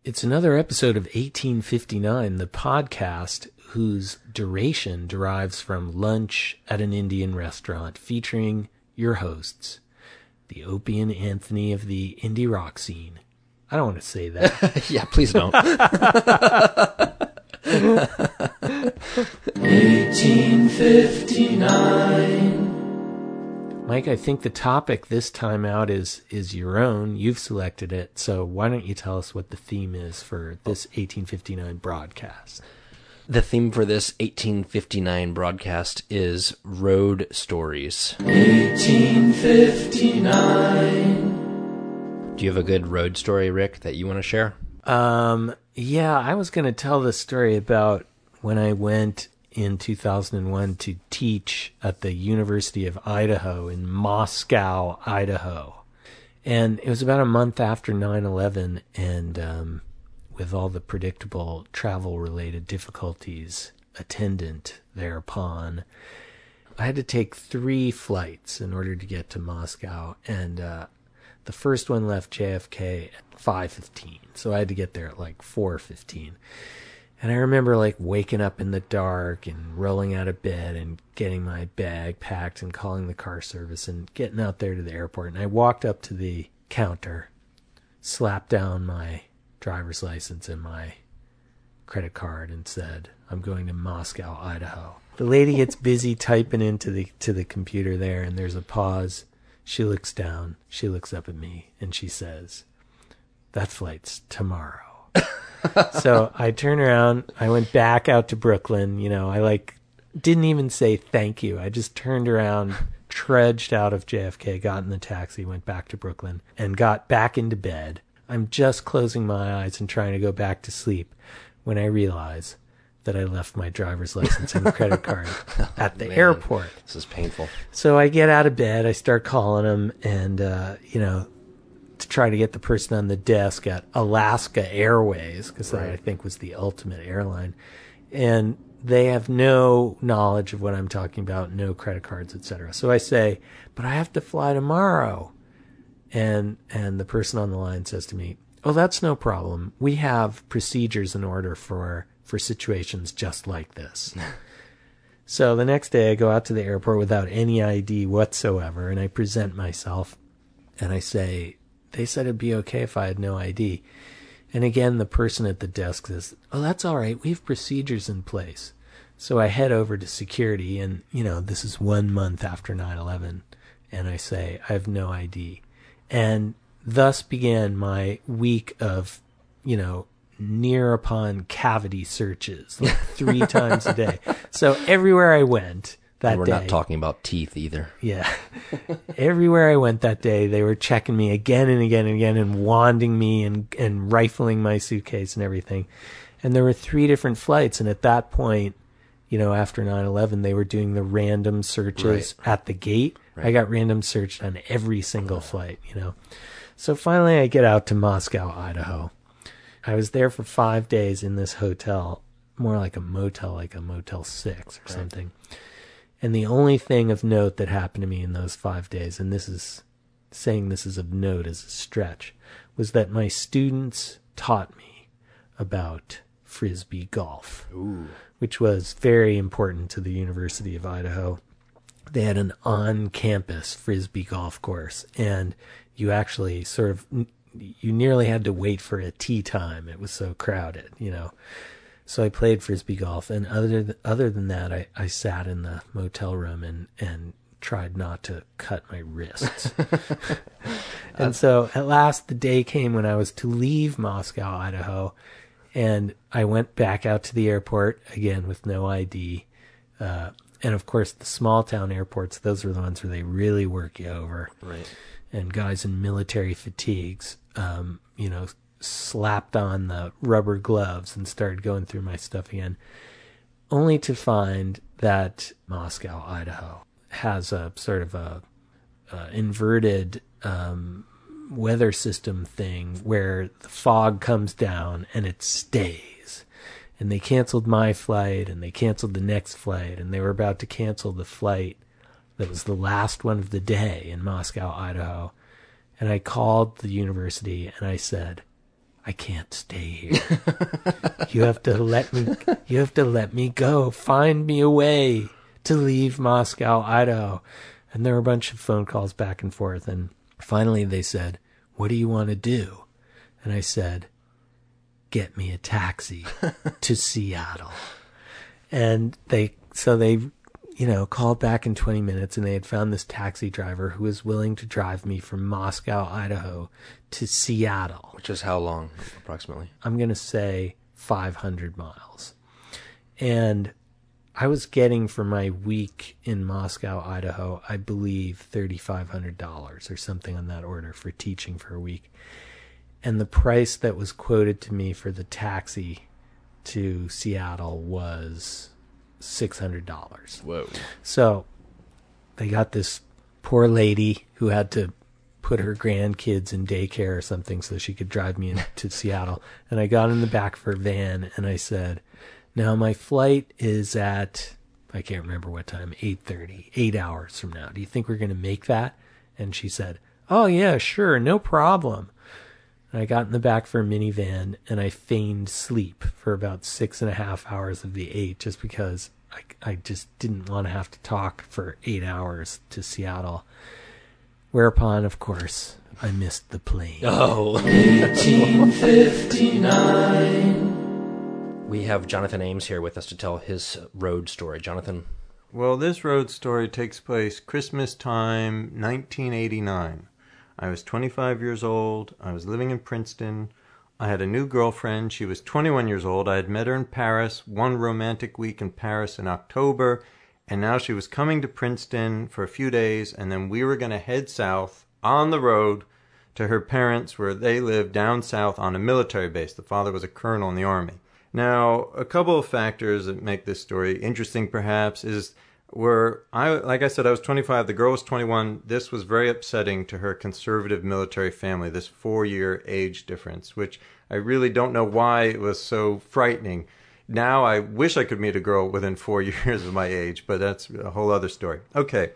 It's another episode of 1859, the podcast whose duration derives from lunch at an Indian restaurant, featuring your hosts, the Opie and Anthony of the indie rock scene. I don't want to say that. Yeah, please don't. 1859. Mike, I think the topic this time out is your own. You've selected it, so why don't you tell us what the theme is for this 1859 broadcast? The theme for this 1859 broadcast is road stories. 1859. Do you have a good road story, Rick, that you want to share? Yeah, I was going to tell the story about when I went in 2001 to teach at the University of Idaho in Moscow, Idaho. And it was about a month after 9/11, and with all the predictable travel-related difficulties attendant thereupon, I had to take 3 flights in order to get to Moscow, and the first one left JFK at 5:15, so I had to get there at like 4:15. And I remember like waking up in the dark and rolling out of bed and getting my bag packed and calling the car service and getting out there to the airport. And I walked up to the counter, slapped down my driver's license and my credit card and said, "I'm going to Moscow, Idaho." The lady gets busy typing into the computer there, and there's a pause. She looks down, she looks up at me, and she says, "That flight's tomorrow." So I turned around, I went back out to Brooklyn, I didn't even say thank you. I just turned around, trudged out of JFK, got in the taxi, went back to Brooklyn, and got back into bed. I'm just closing my eyes and trying to go back to sleep when I realize that I left my driver's license and credit card at the airport. This is painful. So I get out of bed, I start calling them, and, to try to get the person on the desk at Alaska Airways, because that I think was the ultimate airline. And they have no knowledge of what I'm talking about, no credit cards, etc. So I say, "But I have to fly tomorrow." And the person on the line says to me, "Oh, that's no problem. We have procedures in order for situations just like this." So the next day I go out to the airport without any ID whatsoever, and I present myself, and I say, "They said it'd be okay if I had no ID." And again, the person at the desk says, "Oh, that's all right. We have procedures in place." So I head over to security, and, this is 1 month after 9/11, and I say, "I have no ID." And thus began my week of, near upon cavity searches, like 3 times a day. So everywhere I went that day. We're not talking about teeth either. Yeah. Everywhere I went that day, they were checking me again and again and again and wanding me and rifling my suitcase and everything. And there were 3 different flights. And at that point, after 9/11, they were doing the random searches at the gate. Right. I got random searched on every single flight, So finally I get out to Moscow, Idaho. I was there for 5 days in this hotel, more like a motel, like a Motel 6 or something. And the only thing of note that happened to me in those 5 days, and saying this is of note is a stretch, was that my students taught me about Frisbee golf, which was very important to the University of Idaho. They had an on-campus Frisbee golf course, and you actually you nearly had to wait for a tee time. It was so crowded, So I played Frisbee golf, and other than that, I sat in the motel room and tried not to cut my wrists. And so at last the day came when I was to leave Moscow, Idaho, and I went back out to the airport, again with no ID. And of course the small town airports, those are the ones where they really work you over. Right. And guys in military fatigues, slapped on the rubber gloves and started going through my stuff again, only to find that Moscow, Idaho, has a sort of a inverted weather system thing where the fog comes down and it stays. And they canceled my flight, and they canceled the next flight, and they were about to cancel the flight that was the last one of the day in Moscow, Idaho. And I called the university and I said, I can't stay here. You have to let me go. Find me a way to leave Moscow, Idaho. And there were a bunch of phone calls back and forth. And finally they said, what do you want to do? And I said, get me a taxi to Seattle. And they called back in 20 minutes, and they had found this taxi driver who was willing to drive me from Moscow, Idaho to Seattle. Which is how long, approximately? I'm going to say 500 miles. And I was getting for my week in Moscow, Idaho, I believe $3,500 or something on that order for teaching for a week. And the price that was quoted to me for the taxi to Seattle was $600. Whoa. So they got this poor lady who had to put her grandkids in daycare or something so she could drive me into Seattle. And I got in the back of her van and I said, now my flight is at, I can't remember what time, 8:30, 8 hours from now. Do you think we're going to make that? And she said, oh yeah, sure, no problem. And I got in the back for a minivan and I feigned sleep for about 6.5 hours of the 8 just because I just didn't want to have to talk for 8 hours to Seattle. Whereupon, of course, I missed the plane. Oh. 1859. We have Jonathan Ames here with us to tell his road story. Jonathan? Well, this road story takes place Christmas time, 1989. I was 25 years old. I was living in Princeton. I had a new girlfriend. She was 21 years old. I had met her in Paris, one romantic week in Paris in October, and now she was coming to Princeton for a few days, and then we were going to head south on the road to her parents where they lived down south on a military base. The father was a colonel in the Army. Now, a couple of factors that make this story interesting perhaps is like I said, I was 25, the girl was 21. This was very upsetting to her conservative military family, this 4-year age difference, which I really don't know why it was so frightening. Now I wish I could meet a girl within 4 years of my age, but that's a whole other story. Okay,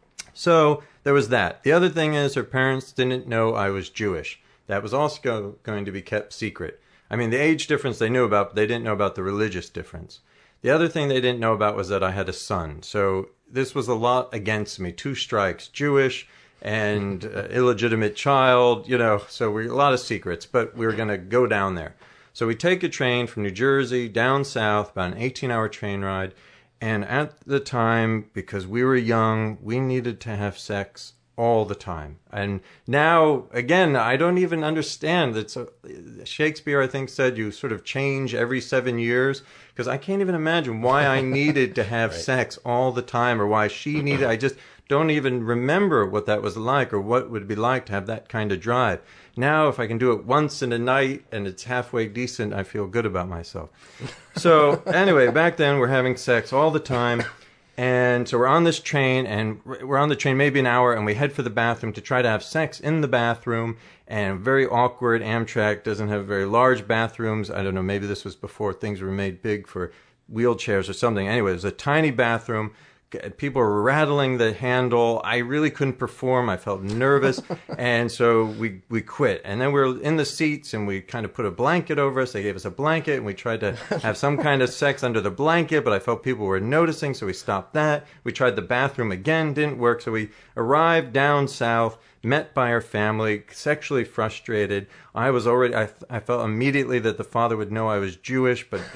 so there was that. The other thing is her parents didn't know I was Jewish. That was also going to be kept secret. I mean, the age difference they knew about, but they didn't know about the religious difference. The other thing they didn't know about was that I had a son. So this was a lot against me. 2 strikes, Jewish and illegitimate child, so a lot of secrets, but we were going to go down there. So we take a train from New Jersey down south, about an 18-hour train ride. And at the time, because we were young, we needed to have sex all the time. And now, again, I don't even understand that. Shakespeare, I think, said you sort of change every 7 years, because I can't even imagine why I needed to have Right. sex all the time, or why she needed. I just don't even remember what that was like, or what it would be like to have that kind of drive. Now, if I can do it once in a night and it's halfway decent, I feel good about myself. So anyway, back then we're having sex all the time. And so we're on this train, and we're on the train maybe an hour, and we head for the bathroom to try to have sex in the bathroom. And very awkward. Amtrak doesn't have very large bathrooms. I don't know, maybe this was before things were made big for wheelchairs or something. Anyway, it was a tiny bathroom. People were rattling the handle. I really couldn't perform. I felt nervous. And so we quit. And then we were in the seats, and we kind of put a blanket over us. They gave us a blanket, and we tried to have some kind of sex under the blanket, but I felt people were noticing, so we stopped that. We tried the bathroom again, didn't work. So we arrived down south, met by our family, sexually frustrated. I felt immediately that the father would know I was Jewish, but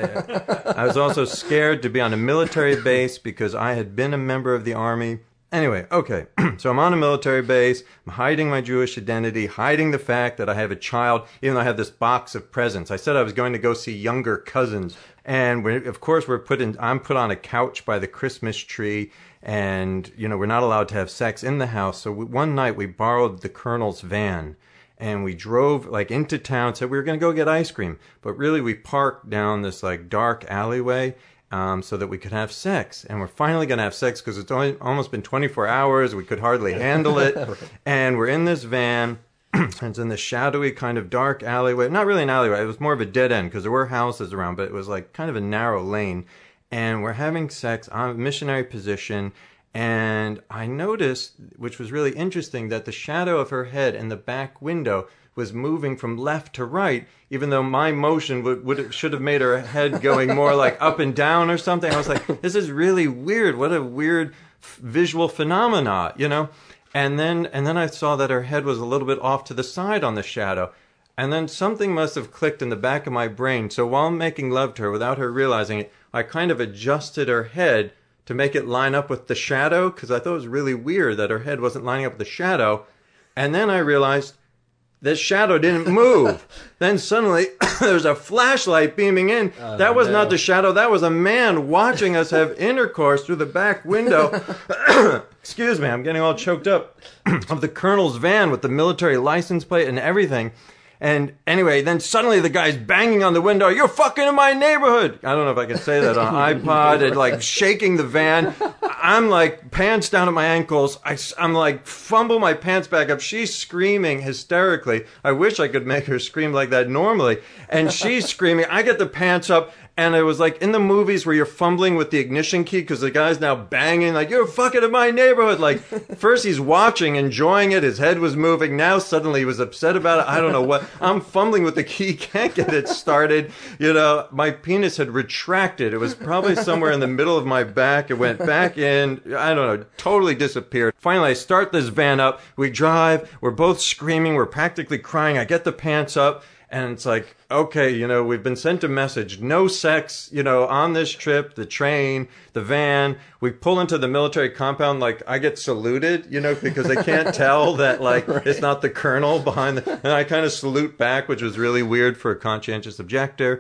I was also scared to be on a military base because I had been a member of the Army. Anyway, okay, so I'm on a military base. I'm hiding my Jewish identity, hiding the fact that I have a child, even though I have this box of presents. I said I was going to go see younger cousins. And I'm put on a couch by the Christmas tree, and, we're not allowed to have sex in the house. So one night we borrowed the colonel's van, and we drove into town, said we were going to go get ice cream. But really we parked down this dark alleyway so that we could have sex. And we're finally going to have sex because it's almost been 24 hours. We could hardly handle it. Right. And we're in this van. It's in this shadowy kind of dark alleyway. Not really an alleyway. It was more of a dead end because there were houses around, but it was kind of a narrow lane. And we're having sex on a missionary position. And I noticed, which was really interesting, that the shadow of her head in the back window was moving from left to right, even though my motion should have made her head going more like up and down or something. I was like, this is really weird. What a weird visual phenomena, you know? And then I saw that her head was a little bit off to the side on the shadow. And then something must have clicked in the back of my brain. So while making love to her, without her realizing it, I kind of adjusted her head to make it line up with the shadow, because I thought it was really weird that her head wasn't lining up with the shadow. And then I realized the shadow didn't move. Then suddenly there's a flashlight beaming in. That was not the shadow. That was a man watching us have intercourse through the back window. Excuse me, I'm getting all choked up. Of the colonel's van with the military license plate and everything. And anyway, then suddenly the guy's banging on the window. You're fucking in my neighborhood. I don't know if I can say that on iPod, and like shaking the van. I'm like pants down at my ankles. I'm like fumble my pants back up. She's screaming hysterically. I wish I could make her scream like that normally. And she's screaming. I get the pants up. And it was like in the movies where you're fumbling with the ignition key because the guy's now banging like, you're fucking in my neighborhood. Like, first he's watching, enjoying it. His head was moving. Now suddenly he was upset about it. I don't know what. I'm fumbling with the key. Can't get it started. You know, my penis had retracted. It was probably somewhere in the middle of my back. It went back in. I don't know. Totally disappeared. Finally, I start this van up. We drive. We're both screaming. We're practically crying. I get the pants up. And it's like, okay, you know, we've been sent a message. No sex, you know, on this trip, the train, the van. We pull into the military compound, like, I get saluted, you know, because they can't tell that, like, right. It's not the colonel behind the... And I kind of salute back, which was really weird for a conscientious objector.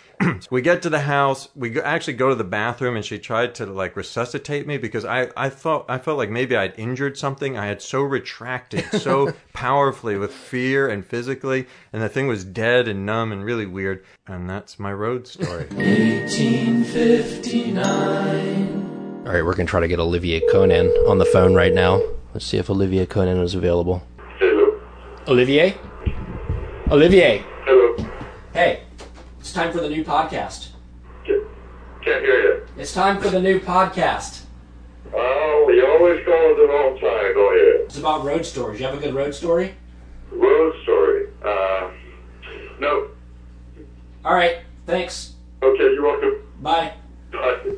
We get to the house. We actually go to the bathroom, and she tried to like resuscitate me because I felt like maybe I'd injured something. I had so retracted so powerfully with fear and physically, and the thing was dead and numb and really weird. And that's my road story. 1859. All right, we're gonna try to get Olivier Conan on the phone right now. Let's see if Olivier Conan is available. Hello. Olivier. Olivier. Hello. Hey. It's time for the new podcast. Can't hear you. It's time for the new podcast. Oh, you always call at the wrong time. Go ahead. It's about road stories. You have a good road story? Road story? No. All right. Thanks. Okay, you're welcome. Bye. Bye.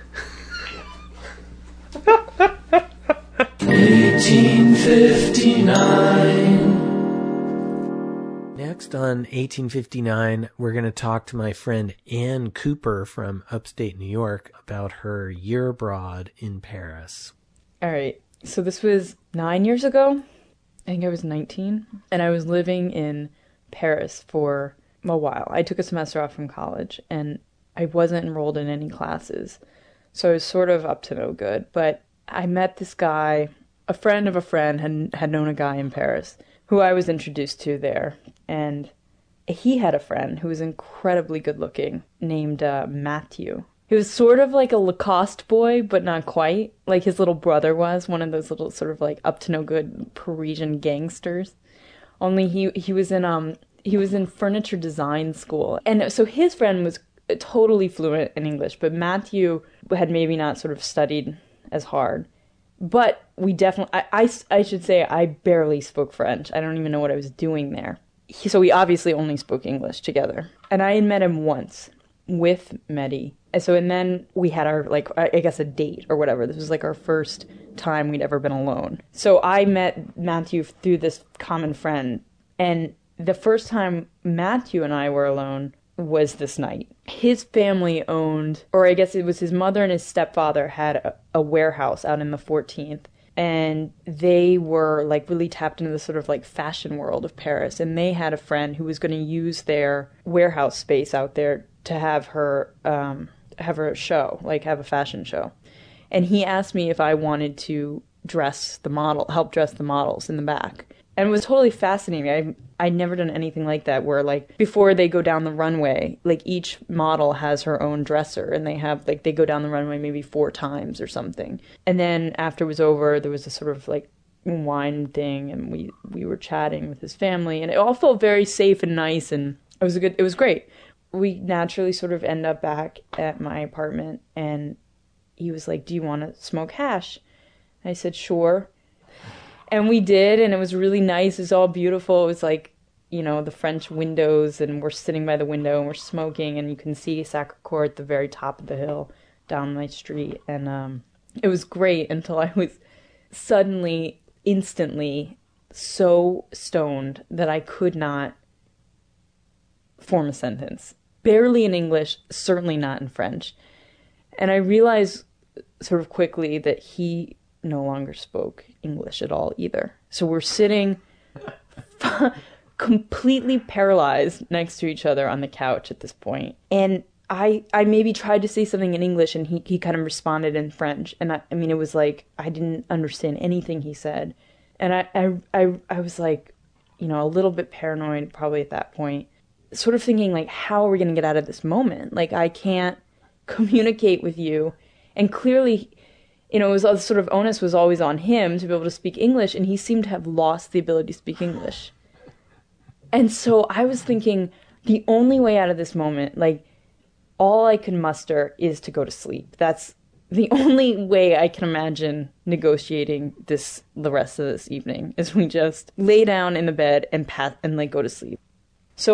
1859. Next on 1859, we're going to talk to my friend Ann Cooper from upstate New York about her year abroad in Paris. All right. So this was 9 years ago. I think I was 19. And I was living in Paris for a while. I took a semester off from college, and I wasn't enrolled in any classes. So I was sort of up to no good. But I met this guy, a friend of a friend had known a guy in Paris who I was introduced to there. And he had a friend who was incredibly good looking named Matthew. He was sort of like a Lacoste boy, but not quite. Like his little brother was, one of those little sort of like up to no good Parisian gangsters. Only he was in furniture design school. And so his friend was totally fluent in English, but Matthew had maybe not sort of studied as hard. But we definitely, I should say, I barely spoke French. I don't even know what I was doing there. So we obviously only spoke English together. And I had met him once with Mehdi. And then we had our, like, I guess a date or whatever. This was like our first time we'd ever been alone. So I met Matthew through this common friend. And the first time Matthew and I were alone was this night. His family owned, or I guess it was his mother and his stepfather had a warehouse out in the 14th. And they were like really tapped into the sort of like fashion world of Paris. And they had a friend who was going to use their warehouse space out there to have her show, like have a fashion show. And he asked me if I wanted to help dress the models in the back. And it was totally fascinating. I'd never done anything like that where, like, before they go down the runway, like, each model has her own dresser, and they go down the runway maybe 4 times or something. And then after it was over, there was a sort of, like, wine thing, and we were chatting with his family, and it all felt very safe and nice, and it was great. We naturally sort of end up back at my apartment, and he was like, "Do you want to smoke hash?" I said, "Sure." And we did, and it was really nice. It was all beautiful. It was like the French windows, and we're sitting by the window and we're smoking, and you can see Sacré-Cœur at the very top of the hill down my street. And it was great until I was suddenly, instantly so stoned that I could not form a sentence. Barely in English, certainly not in French. And I realized sort of quickly that he no longer spoke English at all either. So we're sitting completely paralyzed next to each other on the couch at this point. And I maybe tried to say something in English, and he kind of responded in French. And I mean, it was like I didn't understand anything he said. And I was like, a little bit paranoid probably at that point, sort of thinking like, how are we going to get out of this moment? Like, I can't communicate with you. And clearly, it was sort of onus was always on him to be able to speak English, and he seemed to have lost the ability to speak English. And so I was thinking, the only way out of this moment, like, all I can muster is to go to sleep. That's the only way I can imagine negotiating the rest of this evening, is we just lay down in the bed and go to sleep. So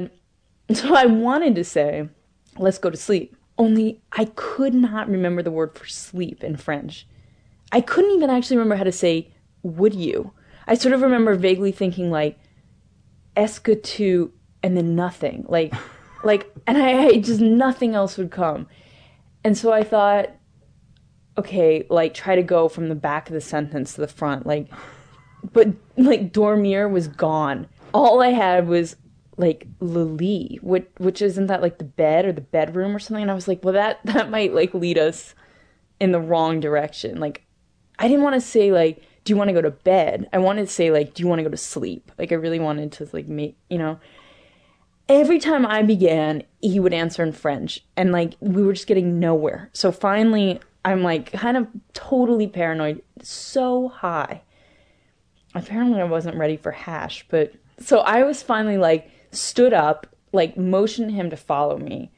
I wanted to say, let's go to sleep. Only I could not remember the word for sleep in French. I couldn't even actually remember how to say, would you? I sort of remember vaguely thinking like, est-ce que tu, and then nothing. And I just, nothing else would come. And so I thought, okay, try to go from the back of the sentence to the front. But dormir was gone. All I had was le lit, which isn't that the bed or the bedroom or something? And I was like, well, that might lead us in the wrong direction. I didn't want to say do you want to go to bed? I wanted to say do you want to go to sleep? I really wanted to make, Every time I began, he would answer in French, and we were just getting nowhere. So finally, I'm kind of totally paranoid, so high. Apparently I wasn't ready for hash, but so I was finally stood up, motioned him to follow me,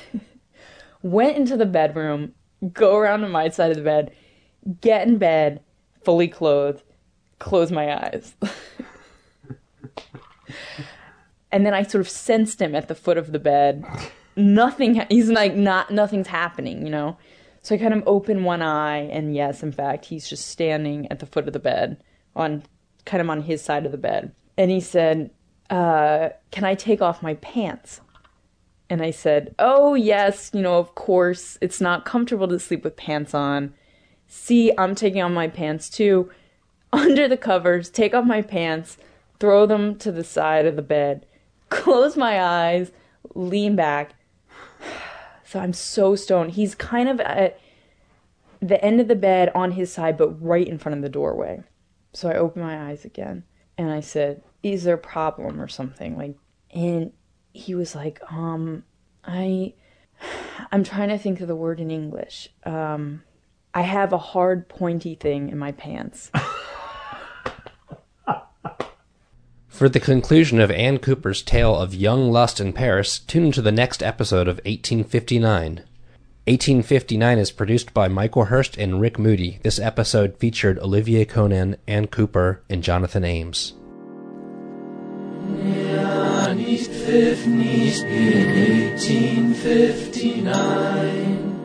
went into the bedroom, go around to my side of the bed, get in bed, fully clothed, close my eyes. And then I sort of sensed him at the foot of the bed. He's nothing's happening, So I kind of open one eye, and yes, in fact, he's just standing at the foot of the bed, on his side of the bed. And he said, can I take off my pants? And I said, oh, yes, of course, it's not comfortable to sleep with pants on. See, I'm taking off my pants too. Under the covers, take off my pants, throw them to the side of the bed, close my eyes, lean back. So I'm so stoned. He's kind of at the end of the bed on his side, but right in front of the doorway. So I open my eyes again, and I said, is there a problem or something? And he was like, I'm trying to think of the word in English. I have a hard pointy thing in my pants. For the conclusion of Anne Cooper's tale of young lust in Paris, tune into the next episode of 1859. 1859 is produced by Michael Hurst and Rick Moody. This episode featured Olivier Conan, Anne Cooper, and Jonathan Ames. Ja, nicht pfiff, nicht in 1859.